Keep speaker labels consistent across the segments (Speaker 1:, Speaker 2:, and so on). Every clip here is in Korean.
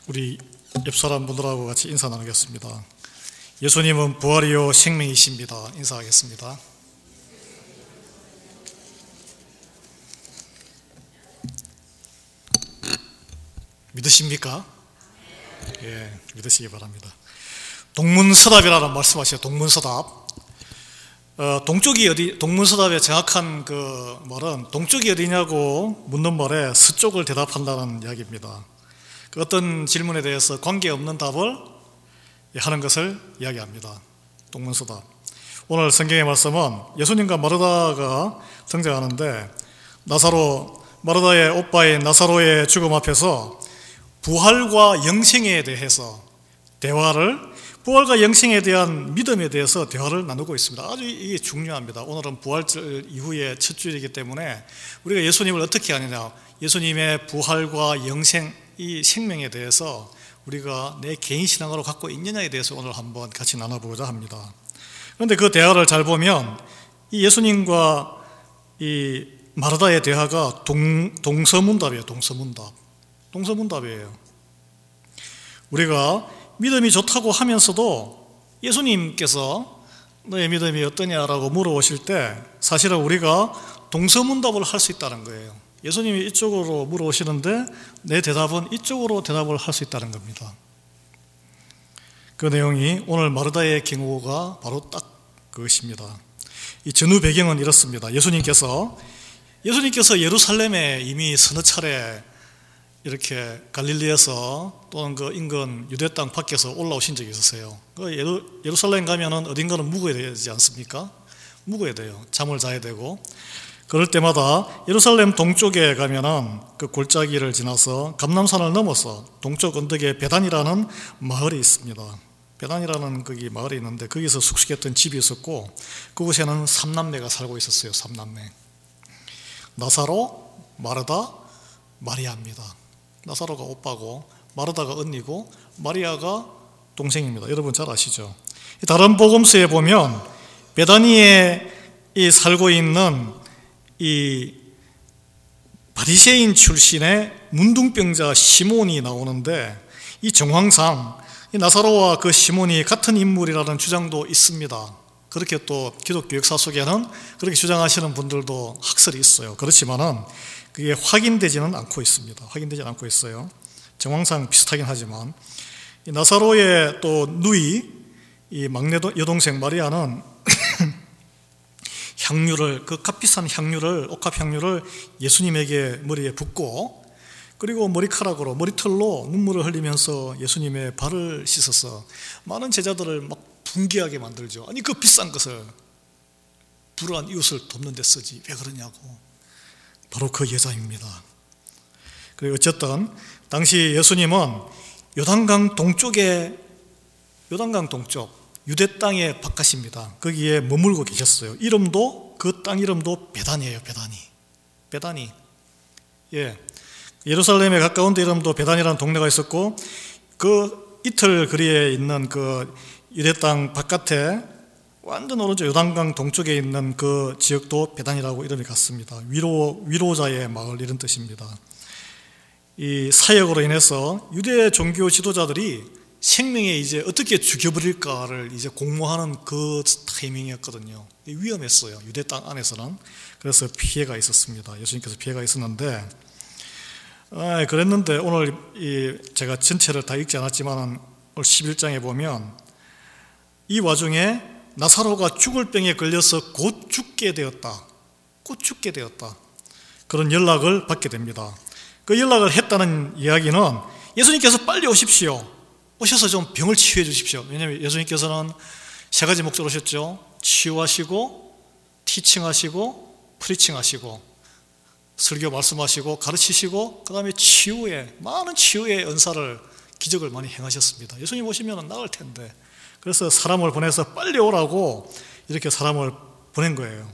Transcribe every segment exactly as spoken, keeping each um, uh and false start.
Speaker 1: 우리 옆사람 분들하고 같이 인사 나누겠습니다. 예수님은 부활이요 생명이십니다. 인사하겠습니다. 믿으십니까? 예, 믿으시기 바랍니다. 동문서답이라는 말씀하셔요. 동문서답. 어, 동쪽이 어디, 동문서답의 정확한 그 말은 동쪽이 어디냐고 묻는 말에 서쪽을 대답한다는 이야기입니다. 그 어떤 질문에 대해서 관계없는 답을 하는 것을 이야기합니다. 동문서답. 오늘 성경의 말씀은 예수님과 마르다가 등장하는데, 나사로, 마르다의 오빠인 나사로의 죽음 앞에서 부활과 영생에 대해서 대화를, 부활과 영생에 대한 믿음에 대해서 대화를 나누고 있습니다. 아주 이게 중요합니다. 오늘은 부활절 이후의 첫 주일이기 때문에 우리가 예수님을 어떻게 아느냐, 예수님의 부활과 영생, 이 생명에 대해서 우리가 내 개인 신앙으로 갖고 있느냐에 대해서 오늘 한번 같이 나눠보고자 합니다. 그런데 그 대화를 잘 보면 이 예수님과 이 마르다의 대화가 동, 동서문답이에요. 동서문답. 동서문답이에요. 우리가 믿음이 좋다고 하면서도 예수님께서 너의 믿음이 어떠냐라고 물어보실 때 사실은 우리가 동서문답을 할 수 있다는 거예요. 예수님이 이쪽으로 물어보시는데 내 대답은 이쪽으로 대답을 할 수 있다는 겁니다. 그 내용이 오늘 마르다의 경우가 바로 딱 그것입니다. 이 전후 배경은 이렇습니다. 예수님께서 예수님께서 예루살렘에 이미 서너 차례 이렇게 갈릴리에서 또는 그 인근 유대 땅 밖에서 올라오신 적이 있었어요. 그 예루, 예루살렘 가면은 어딘가는 묵어야 되지 않습니까? 묵어야 돼요. 잠을 자야 되고. 그럴 때마다 예루살렘 동쪽에 가면은 그 골짜기를 지나서 감람산을 넘어서 동쪽 언덕에 베단이라는 마을이 있습니다. 베단이라는 거기 마을이 있는데 거기서 숙식했던 집이 있었고, 그곳에는 삼남매가 살고 있었어요. 삼남매. 나사로, 마르다, 마리아입니다. 나사로가 오빠고 마르다가 언니고 마리아가 동생입니다. 여러분 잘 아시죠? 다른 복음서에 보면 베다니에 살고 있는 이 바리새인 출신의 문둥병자 시몬이 나오는데, 이 정황상 이 나사로와 그 시몬이 같은 인물이라는 주장도 있습니다. 그렇게 또 기독교 역사 속에는 그렇게 주장하시는 분들도 학설이 있어요. 그렇지만은 그게 확인되지는 않고 있습니다. 확인되지 않고 있어요. 정황상 비슷하긴 하지만, 이 나사로의 또 누이, 이 막내 여동생 마리아는 향유를, 그 값비싼 향유를, 옥합 향유를 예수님에게 머리에 붓고, 그리고 머리카락으로, 머리털로 눈물을 흘리면서 예수님의 발을 씻어서 많은 제자들을 막 분개하게 만들죠. 아니 그 비싼 것을 불우한 이웃을 돕는 데 쓰지 왜 그러냐고. 바로 그 여자입니다. 그리고 어쨌든 당시 예수님은 요단강 동쪽에, 요단강 동쪽 유대 땅의 바깥입니다. 거기에 머물고 계셨어요. 이름도, 그 땅 이름도 베단이에요. 베다니. 베다니. 예. 예루살렘에 가까운 데 이름도 베단이라는 동네가 있었고, 그 이틀 거리에 있는 그 유대 땅 바깥에 완전 오른쪽 요단강 동쪽에 있는 그 지역도 베단이라고 이름이 같습니다. 위로, 위로자의 마을 이런 뜻입니다. 이 사역으로 인해서 유대 종교 지도자들이 생명에 이제 어떻게 죽여버릴까를 이제 공모하는 그 타이밍이었거든요. 위험했어요. 유대 땅 안에서는. 그래서 피해가 있었습니다. 예수님께서 피해가 있었는데, 아, 그랬는데 오늘 이 제가 전체를 다 읽지 않았지만 오늘 십일 장에 보면 이 와중에 나사로가 죽을 병에 걸려서 곧 죽게 되었다. 곧 죽게 되었다. 그런 연락을 받게 됩니다. 그 연락을 했다는 이야기는 예수님께서 빨리 오십시오. 오셔서 좀 병을 치유해 주십시오. 왜냐하면 예수님께서는 세 가지 목적으로 오셨죠. 치유하시고, 티칭하시고, 프리칭하시고, 설교 말씀하시고, 가르치시고, 그 다음에 치유에, 많은 치유의 은사를, 기적을 많이 행하셨습니다. 예수님 오시면 나을 텐데. 그래서 사람을 보내서 빨리 오라고 이렇게 사람을 보낸 거예요.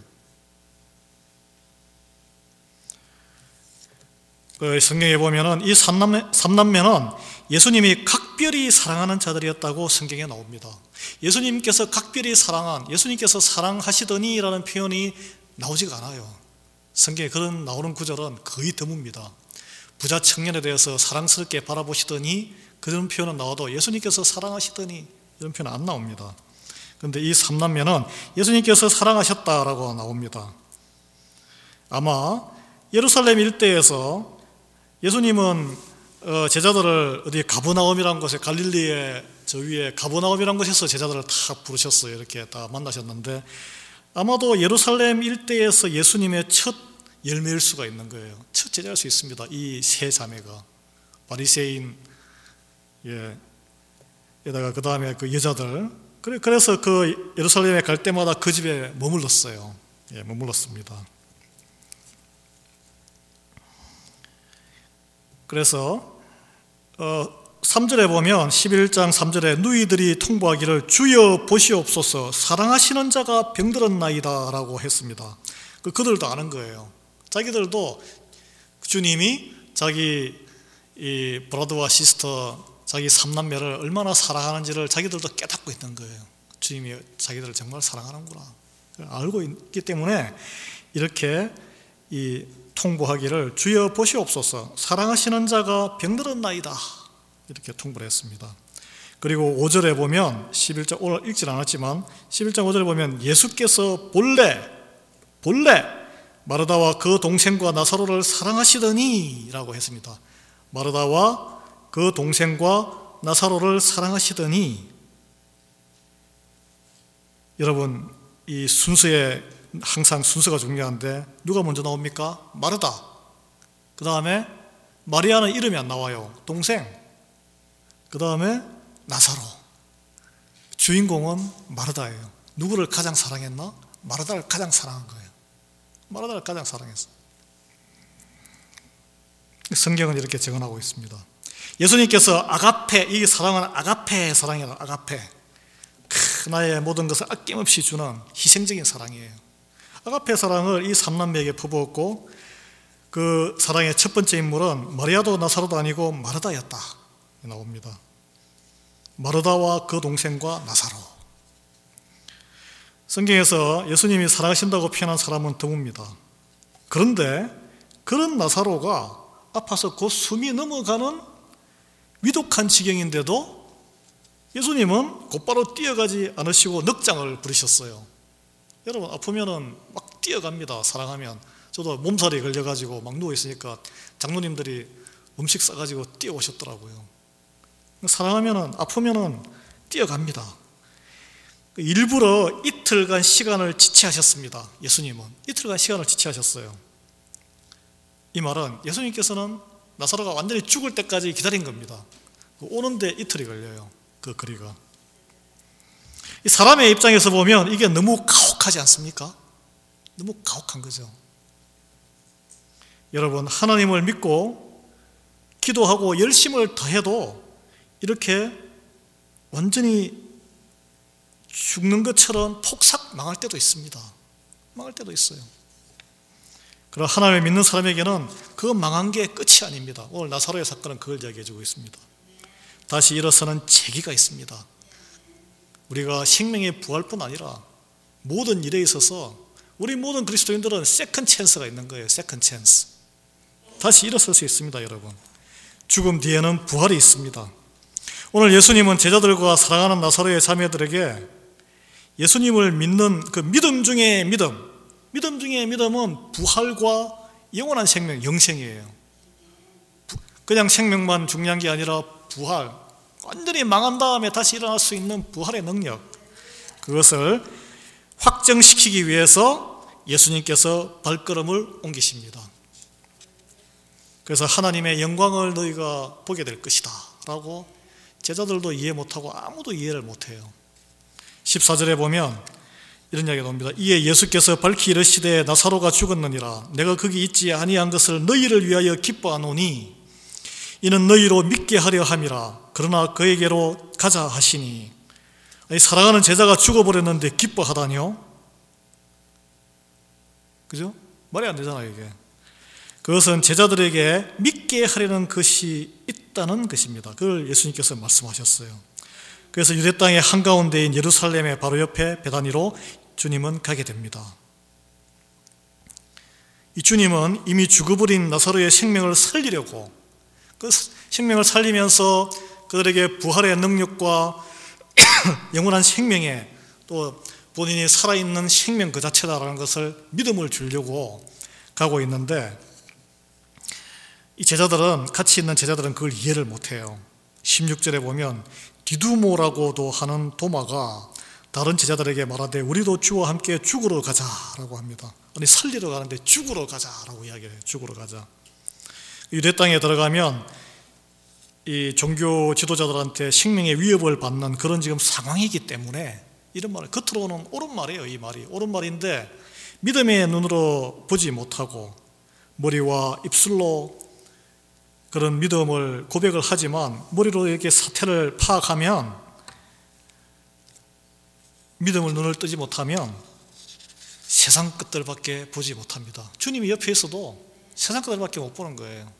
Speaker 1: 그 성경에 보면은 이 삼남매, 삼남매는 예수님이 각별히 사랑하는 자들이었다고 성경에 나옵니다. 예수님께서 각별히 사랑한, 예수님께서 사랑하시더니 라는 표현이 나오지가 않아요. 성경에 그런 나오는 구절은 거의 드뭅니다. 부자 청년에 대해서 사랑스럽게 바라보시더니 그런 표현은 나와도 예수님께서 사랑하시더니 이런 표현은 안 나옵니다. 그런데 이 삼남매는 예수님께서 사랑하셨다라고 나옵니다. 아마 예루살렘 일대에서 예수님은 제자들을 어디 가버나움이라는 곳에, 갈릴리의 저 위에 가버나움이라는 곳에서 제자들을 다 부르셨어요. 이렇게 다 만나셨는데 아마도 예루살렘 일대에서 예수님의 첫 열매일 수가 있는 거예요. 첫 제자일 수 있습니다. 이 세 자매가 바리새인, 예, 에다가 그 다음에 그 여자들. 그래서 그 예루살렘에 갈 때마다 그 집에 머물렀어요. 예, 머물렀습니다. 그래서 어, 삼 절에 보면 십일 장 삼 절에 누이들이 통보하기를 주여 보시옵소서 사랑하시는 자가 병들었나이다 라고 했습니다. 그 그들도 아는 거예요. 자기들도 주님이 자기 이 브라더와 시스터, 자기 삼남매를 얼마나 사랑하는지를 자기들도 깨닫고 있는 거예요. 주님이 자기들을 정말 사랑하는구나 알고 있기 때문에 이렇게 이 통보하기를 주여 보시옵소서 사랑하시는 자가 병들었나이다 이렇게 통보를 했습니다. 그리고 오 절에 보면 십일 장, 오늘 읽질 않았지만 십일 장 오 절에 보면 예수께서 본래 본래 마르다와 그 동생과 나사로를 사랑하시더니 라고 했습니다. 마르다와 그 동생과 나사로를 사랑하시더니, 여러분 이 순서에 항상 순서가 중요한데 누가 먼저 나옵니까? 마르다. 그 다음에 마리아는 이름이 안 나와요. 동생. 그 다음에 나사로. 주인공은 마르다예요. 누구를 가장 사랑했나? 마르다를 가장 사랑한 거예요. 마르다를 가장 사랑했어. 성경은 이렇게 증언하고 있습니다. 예수님께서 아가페, 이 사랑은 아가페 사랑이에요. 아가페. 크, 나의 모든 것을 아낌없이 주는 희생적인 사랑이에요. 아가페 사랑을 이 삼남매에게 퍼부었고 그 사랑의 첫 번째 인물은 마리아도 나사로도 아니고 마르다였다 나옵니다. 마르다와 그 동생과 나사로. 성경에서 예수님이 사랑하신다고 표현한 사람은 드뭅니다. 그런데 그런 나사로가 아파서 곧 숨이 넘어가는 위독한 지경인데도 예수님은 곧바로 뛰어가지 않으시고 넉장을 부리셨어요. 여러분 아프면은 막 뛰어갑니다. 사랑하면. 저도 몸살이 걸려가지고 막 누워있으니까 장로님들이 음식 싸가지고 뛰어오셨더라고요. 사랑하면은 아프면은 뛰어갑니다. 일부러 이틀간 시간을 지체하셨습니다. 예수님은 이틀간 시간을 지체하셨어요. 이 말은 예수님께서는 나사로가 완전히 죽을 때까지 기다린 겁니다. 오는데 이틀이 걸려요. 그 거리가. 이 사람의 입장에서 보면 이게 너무 가혹하지 않습니까? 너무 가혹한 거죠. 여러분 하나님을 믿고 기도하고 열심을 더해도 이렇게 완전히 죽는 것처럼 폭삭 망할 때도 있습니다. 망할 때도 있어요. 그러나 하나님을 믿는 사람에게는 그 망한 게 끝이 아닙니다. 오늘 나사로의 사건은 그걸 이야기해주고 있습니다. 다시 일어서는 재기가 있습니다. 우리가 생명의 부활뿐 아니라 모든 일에 있어서 우리 모든 그리스도인들은 세컨 찬스가 있는 거예요. 세컨 찬스. 다시 일어설 수 있습니다. 여러분 죽음 뒤에는 부활이 있습니다. 오늘 예수님은 제자들과 사랑하는 나사로의 자매들에게 예수님을 믿는 그 믿음 중에 믿음, 믿음 중에 믿음은 부활과 영원한 생명, 영생이에요. 그냥 생명만 중요한 게 아니라 부활, 완전히 망한 다음에 다시 일어날 수 있는 부활의 능력, 그것을 확정시키기 위해서 예수님께서 발걸음을 옮기십니다. 그래서 하나님의 영광을 너희가 보게 될 것이다 라고 제자들도 이해 못하고 아무도 이해를 못해요. 십사 절에 보면 이런 이야기가 나옵니다. 이에 예수께서 밝히 이르시되 나사로가 죽었느니라. 내가 거기 있지 아니한 것을 너희를 위하여 기뻐하노니 이는 너희로 믿게 하려 함이라. 그러나 그에게로 가자 하시니. 사랑하는 제자가 죽어버렸는데 기뻐하다니요? 그죠? 말이 안 되잖아요 이게. 그것은 제자들에게 믿게 하려는 것이 있다는 것입니다. 그걸 예수님께서 말씀하셨어요. 그래서 유대 땅의 한가운데인 예루살렘의 바로 옆에 베다니로 주님은 가게 됩니다. 이 주님은 이미 죽어버린 나사로의 생명을 살리려고, 그 생명을 살리면서 그들에게 부활의 능력과 영원한 생명에 또 본인이 살아있는 생명 그 자체다라는 것을 믿음을 주려고 가고 있는데 이 제자들은 같이 있는 제자들은 그걸 이해를 못해요. 십육 절에 보면 디두모라고도 하는 도마가 다른 제자들에게 말하되 우리도 주와 함께 죽으러 가자라고 합니다. 아니 살리러 가는데 죽으러 가자라고 이야기해요. 죽으러 가자. 유대 땅에 들어가면 이 종교 지도자들한테 생명의 위협을 받는 그런 지금 상황이기 때문에 이런 말을 겉으로는 옳은 말이에요. 이 말이 옳은 말인데 믿음의 눈으로 보지 못하고 머리와 입술로 그런 믿음을 고백을 하지만 머리로 이렇게 사태를 파악하면 믿음을 눈을 뜨지 못하면 세상 끝들밖에 보지 못합니다. 주님이 옆에 있어도 세상 끝들밖에 못 보는 거예요.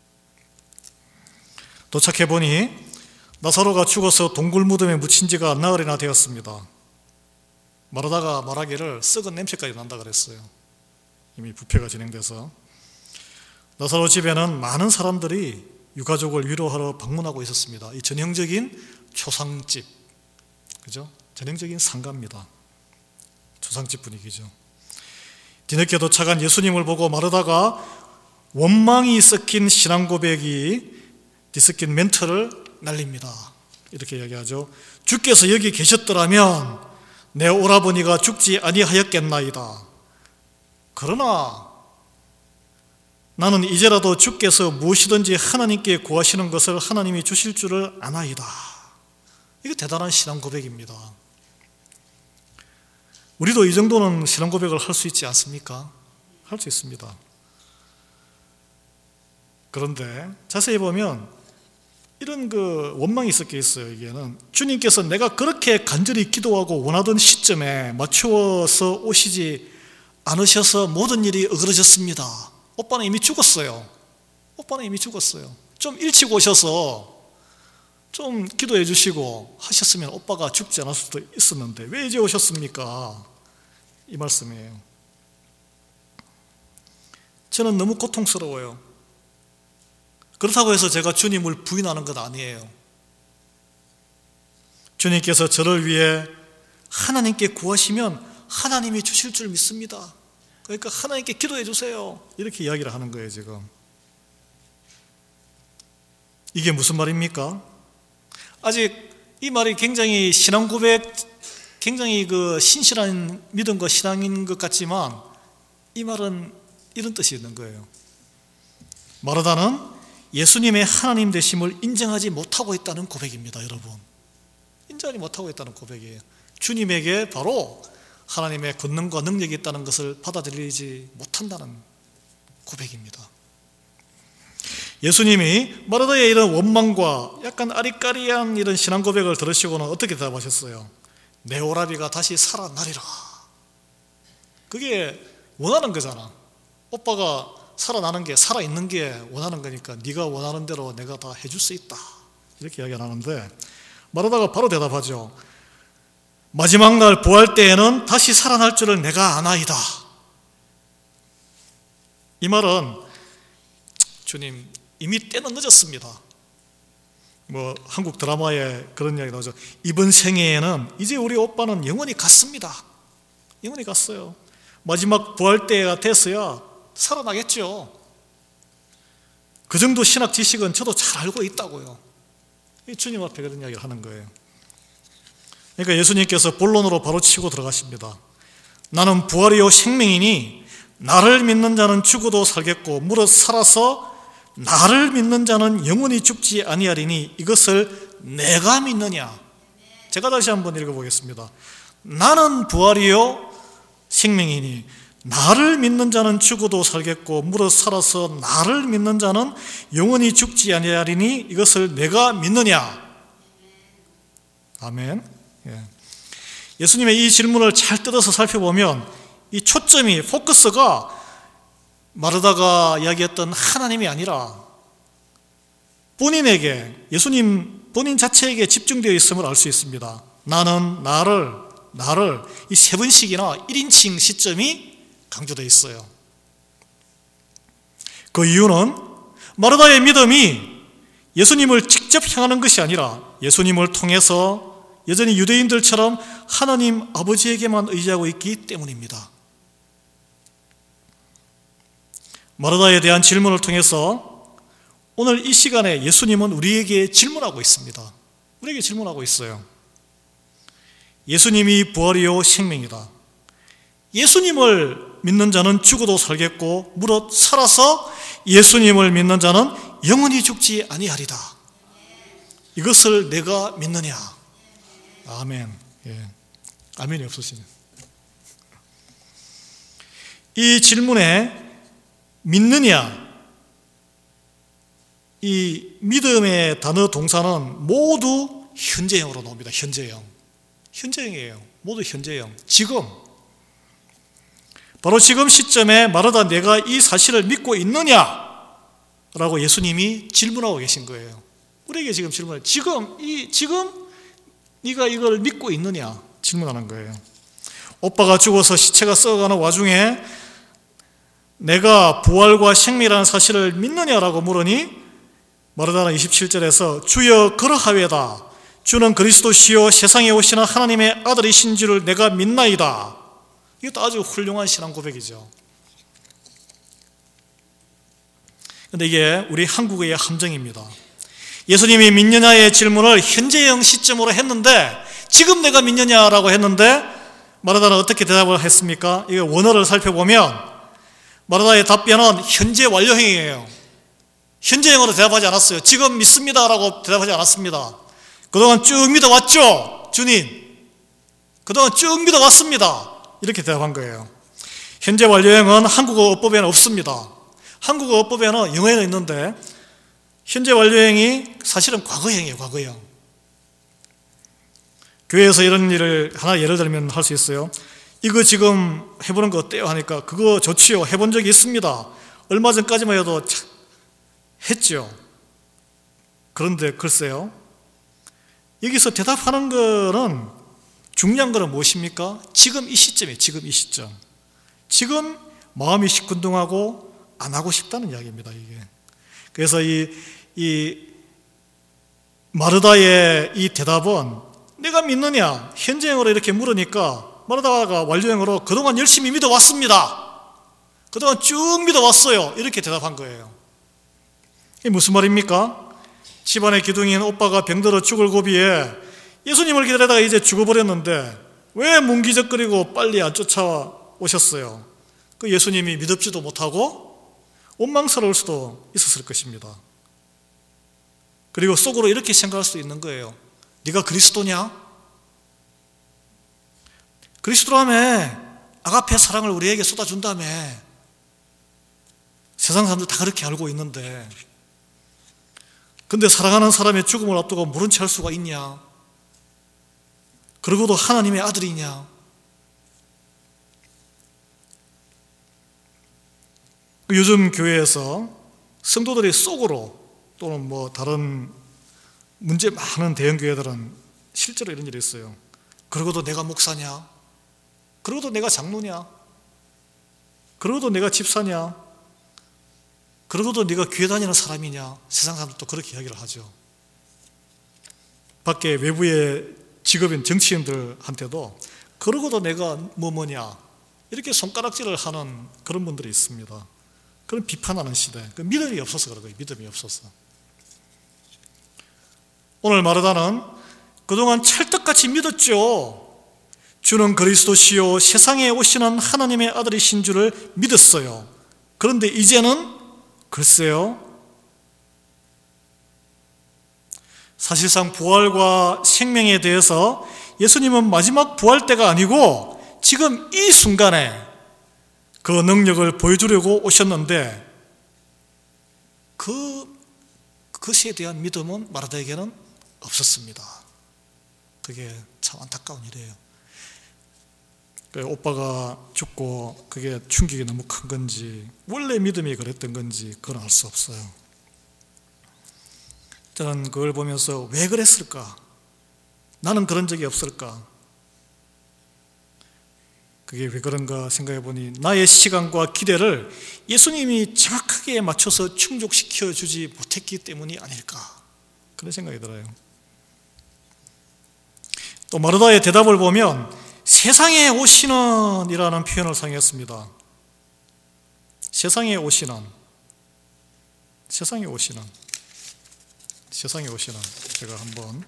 Speaker 1: 도착해 보니 나사로가 죽어서 동굴 무덤에 묻힌 지가 나흘이나 되었습니다. 말하다가 말하기를 썩은 냄새까지 난다 그랬어요. 이미 부패가 진행돼서 나사로 집에는 많은 사람들이 유가족을 위로하러 방문하고 있었습니다. 이 전형적인 초상집, 그죠? 전형적인 상가입니다. 초상집 분위기죠. 뒤늦게 도착한 예수님을 보고 마르다가 원망이 섞인 신앙 고백이 뒤섞인 멘트를 날립니다. 이렇게 이야기하죠. 주께서 여기 계셨더라면 내 오라버니가 죽지 아니하였겠나이다. 그러나 나는 이제라도 주께서 무엇이든지 하나님께 구하시는 것을 하나님이 주실 줄을 아나이다. 이게 대단한 신앙 고백입니다. 우리도 이 정도는 신앙 고백을 할 수 있지 않습니까? 할 수 있습니다. 그런데 자세히 보면 이런 그 원망이 섞여 있어요. 이게는 주님께서 내가 그렇게 간절히 기도하고 원하던 시점에 맞추어서 오시지 않으셔서 모든 일이 어그러졌습니다. 오빠는 이미 죽었어요. 오빠는 이미 죽었어요. 좀 일찍 오셔서 좀 기도해 주시고 하셨으면 오빠가 죽지 않을 수도 있었는데 왜 이제 오셨습니까? 이 말씀이에요. 저는 너무 고통스러워요. 그렇다고 해서 제가 주님을 부인하는 것 아니에요. 주님께서 저를 위해 하나님께 구하시면 하나님이 주실 줄 믿습니다. 그러니까 하나님께 기도해 주세요. 이렇게 이야기를 하는 거예요, 지금. 이게 무슨 말입니까? 아직 이 말이 굉장히 신앙 고백, 굉장히 그 신실한 믿음과 신앙인 것 같지만 이 말은 이런 뜻이 있는 거예요. 마르다는 예수님의 하나님 되심을 인정하지 못하고 있다는 고백입니다, 여러분. 인정하지 못하고 있다는 고백이에요. 주님에게 바로 하나님의 권능과 능력이 있다는 것을 받아들이지 못한다는 고백입니다. 예수님이 마르다의 이런 원망과 약간 아리까리한 이런 신앙 고백을 들으시고는 어떻게 대답하셨어요? 내 오라비가 다시 살아나리라. 그게 원하는 거잖아. 오빠가 살아나는 게, 살아있는 게 원하는 거니까 네가 원하는 대로 내가 다 해줄 수 있다. 이렇게 이야기를 하는데 마르다가 바로 대답하죠. 마지막 날 부활 때에는 다시 살아날 줄을 내가 아나이다. 이 말은 주님 이미 때는 늦었습니다. 뭐 한국 드라마에 그런 이야기 나오죠. 이번 생애에는 이제 우리 오빠는 영원히 갔습니다. 영원히 갔어요. 마지막 부활 때가 됐어야 살아나겠죠. 그 정도 신학 지식은 저도 잘 알고 있다고요. 주님 앞에 그런 이야기를 하는 거예요. 그러니까 예수님께서 본론으로 바로 치고 들어가십니다. 나는 부활이요 생명이니 나를 믿는 자는 죽어도 살겠고 무릇 살아서 나를 믿는 자는 영원히 죽지 아니하리니 이것을 내가 믿느냐. 제가 다시 한번 읽어보겠습니다. 나는 부활이요 생명이니 나를 믿는 자는 죽어도 살겠고 무릇 살아서 나를 믿는 자는 영원히 죽지 아니하리니 이것을 내가 믿느냐. 아멘. 예. 예수님의 이 질문을 잘 뜯어서 살펴보면 이 초점이, 포커스가 마르다가 이야기했던 하나님이 아니라 본인에게, 예수님 본인 자체에게 집중되어 있음을 알 수 있습니다. 나는 나를, 나를 이 세 번씩이나 일 인칭 시점이 강조되어 있어요. 그 이유는 마르다의 믿음이 예수님을 직접 향하는 것이 아니라 예수님을 통해서 여전히 유대인들처럼 하나님 아버지에게만 의지하고 있기 때문입니다. 마르다에 대한 질문을 통해서 오늘 이 시간에 예수님은 우리에게 질문하고 있습니다. 우리에게 질문하고 있어요. 예수님이 부활이요 생명이다. 예수님을 믿는 자는 죽어도 살겠고 무릇 살아서 예수님을 믿는 자는 영원히 죽지 아니하리다. 이것을 내가 믿느냐? 아멘. 예. 아멘이 없으시네. 이 질문에 믿느냐, 이 믿음의 단어 동사는 모두 현재형으로 나옵니다. 현재형. 현재형이에요. 모두 현재형. 지금. 바로 지금 시점에 마르다 내가 이 사실을 믿고 있느냐? 라고 예수님이 질문하고 계신 거예요. 우리에게 지금 질문해요. 지금, 이, 지금 네가 이걸 믿고 있느냐? 질문하는 거예요. 오빠가 죽어서 시체가 썩어가는 와중에 내가 부활과 생명이라는 사실을 믿느냐라고 물으니 마르다는 이십칠 절에서 주여 그러하외다. 주는 그리스도시요 세상에 오시는 하나님의 아들이신 줄을 내가 믿나이다. 이것도 아주 훌륭한 신앙 고백이죠. 그런데 이게 우리 한국의 함정입니다. 예수님이 믿느냐의 질문을 현재형 시점으로 했는데 지금 내가 믿느냐라고 했는데 마르다는 어떻게 대답을 했습니까? 이거 원어를 살펴보면 마르다의 답변은 현재 완료형이에요. 현재형으로 대답하지 않았어요. 지금 믿습니다라고 대답하지 않았습니다. 그동안 쭉 믿어왔죠? 주님. 그동안 쭉 믿어왔습니다. 이렇게 대답한 거예요. 현재 완료형은 한국어 어법에는 없습니다. 한국어 어법에는 영어에는 있는데 현재 완료형이 사실은 과거형이에요. 과거형. 교회에서 이런 일을 하나 예를 들면 할 수 있어요. 이거 지금 해보는 거 어때요? 하니까 그거 좋지요. 해본 적이 있습니다. 얼마 전까지만 해도 했죠. 그런데 글쎄요. 여기서 대답하는 거는 중요한 거는 무엇입니까? 지금 이 시점이에요. 지금 이 시점. 지금 마음이 시큰둥하고 안 하고 싶다는 이야기입니다. 이게. 그래서 이, 이 마르다의 이 대답은 내가 믿느냐? 현재형으로 이렇게 물으니까 마르다가 완료형으로 그동안 열심히 믿어왔습니다. 그동안 쭉 믿어왔어요. 이렇게 대답한 거예요. 이게 무슨 말입니까? 집안의 기둥인 오빠가 병들어 죽을 고비에 예수님을 기다리다가 이제 죽어버렸는데 왜 문기적거리고 빨리 안 쫓아오셨어요? 그 예수님이 믿었지도 못하고 원망스러울 수도 있었을 것입니다. 그리고 속으로 이렇게 생각할 수도 있는 거예요. 네가 그리스도냐? 그리스도라며 아가페 사랑을 우리에게 쏟아준다며 세상 사람들 다 그렇게 알고 있는데 근데 사랑하는 사람의 죽음을 앞두고 모른 채 할 수가 있냐? 그러고도 하나님의 아들이냐? 요즘 교회에서 성도들이 속으로 또는 뭐 다른 문제 많은 대형 교회들은 실제로 이런 일이 있어요. 그러고도 내가 목사냐? 그러고도 내가 장로냐? 그러고도 내가 집사냐? 그러고도 네가 교회 다니는 사람이냐? 세상 사람들도 그렇게 이야기를 하죠. 밖에 외부의 직업인 정치인들한테도 그러고도 내가 뭐 뭐냐? 이렇게 손가락질을 하는 그런 분들이 있습니다. 그런 비판하는 시대. 그 믿음이 없어서 그런 거예요. 믿음이 없어서. 오늘 마르다는 그동안 찰떡같이 믿었죠. 주는 그리스도시요 세상에 오시는 하나님의 아들이신 줄을 믿었어요. 그런데 이제는 글쎄요. 사실상 부활과 생명에 대해서 예수님은 마지막 부활 때가 아니고 지금 이 순간에 그 능력을 보여주려고 오셨는데 그, 그것에 대한 믿음은 마르다에게는 없었습니다. 그게 참 안타까운 일이에요. 오빠가 죽고 그게 충격이 너무 큰 건지 원래 믿음이 그랬던 건지 그건 알 수 없어요. 저는 그걸 보면서 왜 그랬을까? 나는 그런 적이 없을까? 그게 왜 그런가 생각해 보니 나의 시간과 기대를 예수님이 정확하게 맞춰서 충족시켜 주지 못했기 때문이 아닐까? 그런 생각이 들어요. 또 마르다의 대답을 보면 세상에 오시는 이라는 표현을 사용했습니다. 세상에 오시는, 세상에 오시는, 세상에 오시는. 제가 한번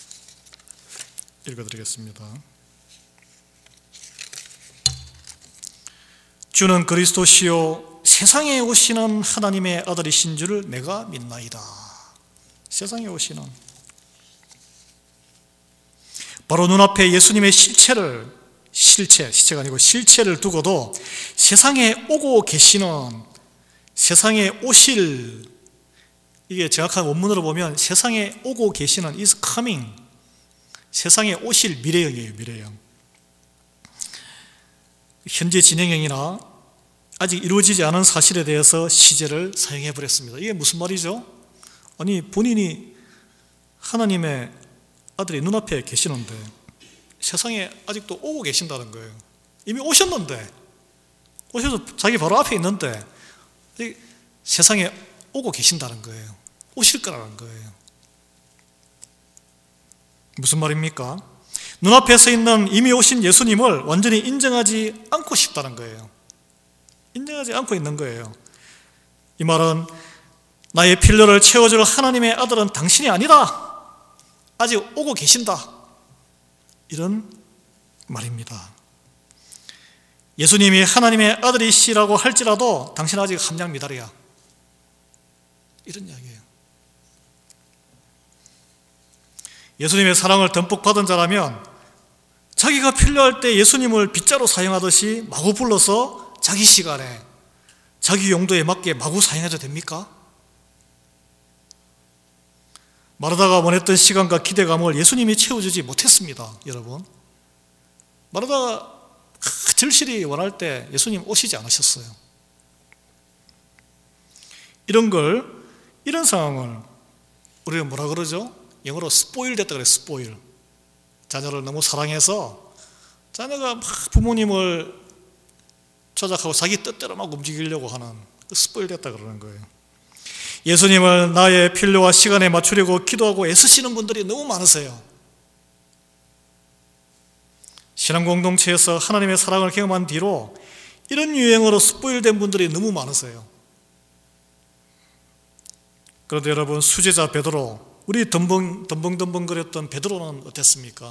Speaker 1: 읽어드리겠습니다. 주는 그리스도시요 세상에 오시는 하나님의 아들이신 줄을 내가 믿나이다. 세상에 오시는, 바로 눈앞에 예수님의 실체를, 실체, 시체가 아니고 실체를 두고도 세상에 오고 계시는, 세상에 오실, 이게 정확한 원문으로 보면 세상에 오고 계시는 is coming, 세상에 오실 미래형이에요. 미래형. 현재 진행형이나 아직 이루어지지 않은 사실에 대해서 시제를 사용해 버렸습니다. 이게 무슨 말이죠? 아니 본인이 하나님의 아들이 눈앞에 계시는데 세상에 아직도 오고 계신다는 거예요. 이미 오셨는데, 오셔서 자기 바로 앞에 있는데 세상에 오고 계신다는 거예요. 오실 거라는 거예요. 무슨 말입니까? 눈앞에 서 있는 이미 오신 예수님을 완전히 인정하지 않고 싶다는 거예요. 인정하지 않고 있는 거예요. 이 말은 나의 필요를 채워줄 하나님의 아들은 당신이 아니다. 아직 오고 계신다. 이런 말입니다. 예수님이 하나님의 아들이시라고 할지라도 당신 아직 함량 미달이야. 이런 이야기예요. 예수님의 사랑을 듬뿍 받은 자라면 자기가 필요할 때 예수님을 빗자루 사용하듯이 마구 불러서 자기 시간에 자기 용도에 맞게 마구 사용해도 됩니까? 마르다가 원했던 시간과 기대감을 예수님이 채워주지 못했습니다. 여러분, 마르다가 절실히 원할 때 예수님 오시지 않으셨어요. 이런 걸, 이런 상황을 우리가 뭐라 그러죠? 영어로 스포일 됐다 그래요. 스포일. 자녀를 너무 사랑해서 자녀가 막 부모님을 조작하고 자기 뜻대로 막 움직이려고 하는, 스포일 됐다 그러는 거예요. 예수님을 나의 필요와 시간에 맞추려고 기도하고 애쓰시는 분들이 너무 많으세요. 신앙 공동체에서 하나님의 사랑을 경험한 뒤로 이런 유행으로 스포일된 분들이 너무 많으세요. 그런데 여러분, 수제자 베드로, 우리 덤벙, 덤벙덤벙거렸던 베드로는 어땠습니까?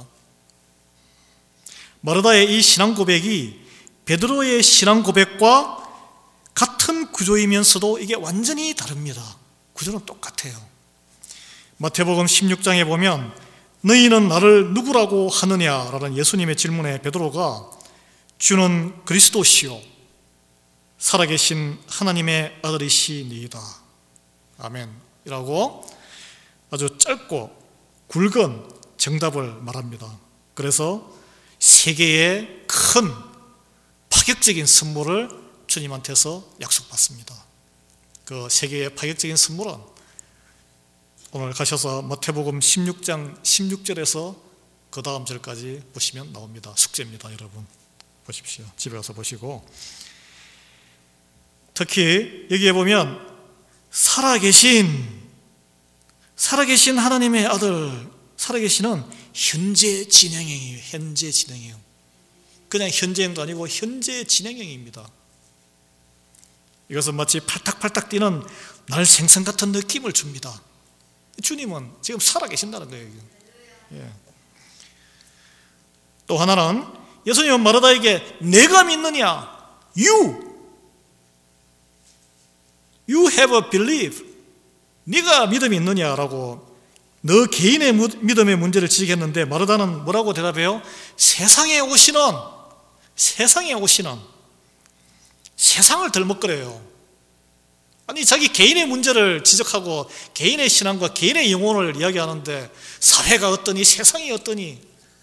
Speaker 1: 마르다의 이 신앙 고백이 베드로의 신앙 고백과 같은 구조이면서도 이게 완전히 다릅니다. 구조는 똑같아요. 마태복음 십육 장에 보면 너희는 나를 누구라고 하느냐라는 예수님의 질문에 베드로가 주는 그리스도시요 살아계신 하나님의 아들이시니이다. 아멘 이라고 아주 짧고 굵은 정답을 말합니다. 그래서 세계의 큰 파격적인 선물을 주님한테서 약속받습니다. 그 세계의 파격적인 선물은 오늘 가셔서 마태복음 십육 장 십육 절에서 그 다음 절까지 보시면 나옵니다. 숙제입니다. 여러분 보십시오. 집에 가서 보시고, 특히 여기에 보면 살아계신 살아계신 하나님의 아들, 살아계시는 현재 진행형이에요. 현재 진행형. 그냥 현재형도 아니고 현재 진행형입니다. 이것은 마치 팔딱팔딱 뛰는 날 생선 같은 느낌을 줍니다. 주님은 지금 살아계신다는 거예요. 예. 또 하나는 예수님은 마르다에게 내가 믿느냐? You You have a belief. 네가 믿음이 있느냐라고 너 개인의 믿음의 문제를 지적했는데 마르다는 뭐라고 대답해요? 세상에 오시는 세상에 오시는 세상을 덜먹거려요. 아니 자기 개인의 문제를 지적하고 개인의 신앙과 개인의 영혼을 이야기하는데 사회가 어떠니 세상이 어떠니.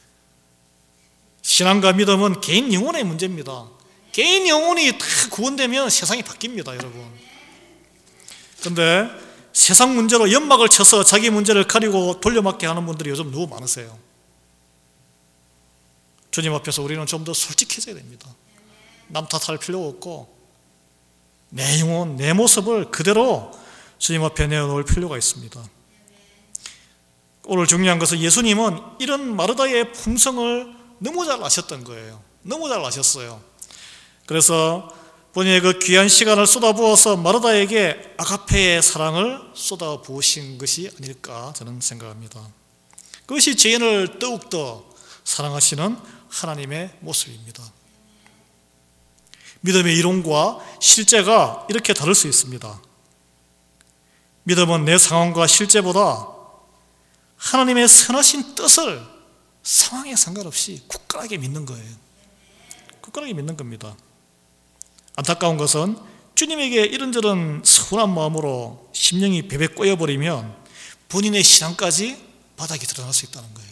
Speaker 1: 신앙과 믿음은 개인 영혼의 문제입니다. 개인 영혼이 다 구원되면 세상이 바뀝니다. 여러분. 그런데 세상 문제로 연막을 쳐서 자기 문제를 가리고 돌려막게 하는 분들이 요즘 너무 많으세요. 주님 앞에서 우리는 좀 더 솔직해져야 됩니다. 남 탓할 필요가 없고 내 영혼, 내 모습을 그대로 주님 앞에 내어놓을 필요가 있습니다. 오늘 중요한 것은 예수님은 이런 마르다의 품성을 너무 잘 아셨던 거예요. 너무 잘 아셨어요. 그래서 본인의 그 귀한 시간을 쏟아부어서 마르다에게 아가페의 사랑을 쏟아부으신 것이 아닐까 저는 생각합니다. 그것이 죄인을 더욱더 사랑하시는 하나님의 모습입니다. 믿음의 이론과 실제가 이렇게 다를 수 있습니다. 믿음은 내 상황과 실제보다 하나님의 선하신 뜻을 상황에 상관없이 굳건하게 믿는 거예요. 굳건하게 믿는 겁니다. 안타까운 것은 주님에게 이런저런 서운한 마음으로 심령이 베베 꼬여버리면 본인의 신앙까지 바닥이 드러날 수 있다는 거예요.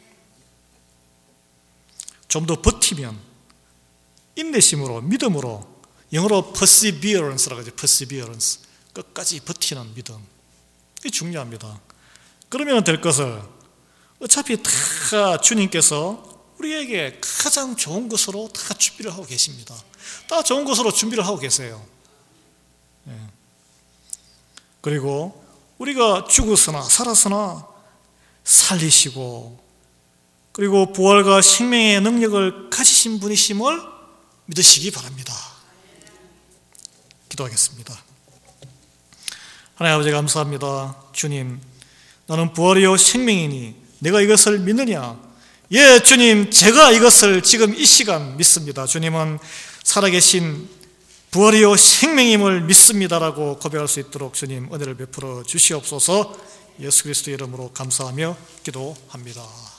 Speaker 1: 좀 더 버티면 인내심으로, 믿음으로, 영어로 perseverance라고 하죠. perseverance. 끝까지 버티는 믿음. 이게 중요합니다. 그러면 될 것을 어차피 다 주님께서 우리에게 가장 좋은 것으로 다 준비를 하고 계십니다. 다 좋은 것으로 준비를 하고 계세요. 예. 그리고 우리가 죽었으나 살았으나 살리시고 그리고 부활과 생명의 능력을 가지신 분이심을 믿으시기 바랍니다. 기도하겠습니다. 하나님 아버지 감사합니다. 주님, 나는 부활이요 생명이니 내가 이것을 믿느냐? 예, 주님, 제가 이것을 지금 이 시간 믿습니다. 주님은 살아계신 부활이요 생명임을 믿습니다라고 고백할 수 있도록 주님 은혜를 베풀어 주시옵소서. 예수 그리스도의 이름으로 감사하며 기도합니다.